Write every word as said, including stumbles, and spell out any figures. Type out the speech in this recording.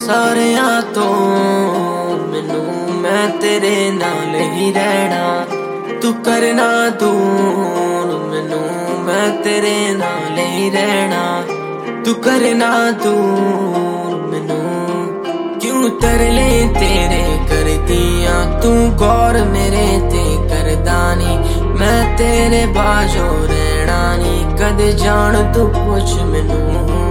ਸਾਰਿਆਂ ਤੋਂ ਮੈਨੂੰ ਮੈਂ ਤੇਰੇ ਨਾਲ ਹੀ ਰਹਿਣਾ, ਤੂੰ ਕਰਨਾ ਦੂਰ ਮੈਨੂੰ ਮੈਂ ਤੇਰੇ ਨਾਲ ਹੀ ਰਹਿਣਾ, ਤੂੰ ਕਰਨਾ ਦੂਰ ਮੈਨੂੰ। ਕਿਉਂ ਤਰਲੇ ਤੇਰੇ ਕਰਦੀਆਂ ਤੂੰ ਗੌਰ ਮੇਰੇ ਤੇ ਕਰਦਾ ਨੀ, ਮੈਂ ਤੇਰੇ ਬਾਝੋਂ ਰਹਿਣਾ ਨੀ, ਕਦੇ ਜਾਣ ਤੂੰ ਪੁੱਛ ਮੈਨੂੰ।